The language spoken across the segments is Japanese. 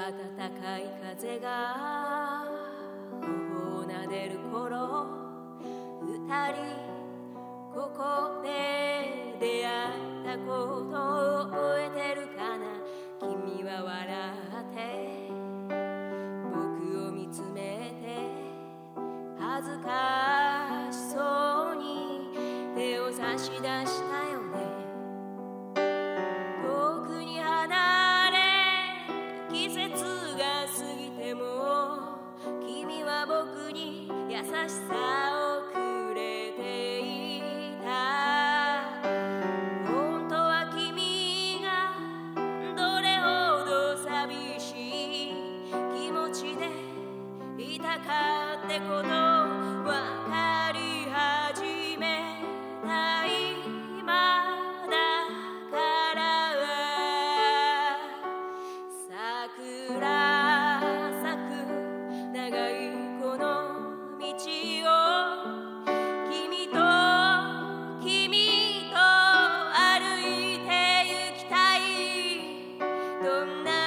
暖かい風が頬を撫でる頃、二人ここで出会ったことを覚えてるかな。君は笑って僕を見つめて、恥ずかしそうに手を差し出したよね。遠くに離れ季節が過ぎても、君は僕に優しさをくれていた。本当は君がどれほど寂しい気持ちでいたかってことわかり始めた今だから。桜咲く長いこの道を君と歩いて行きたい。どんな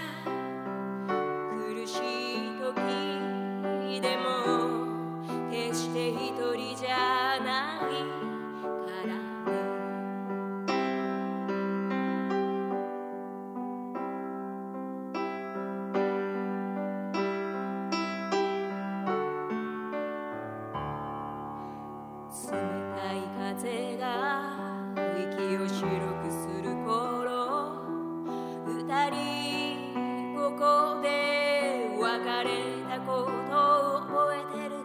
苦しい時でも決して一人じゃないからね。冷たい風が息を白くする頃、二人ここで別れたことを覚えてる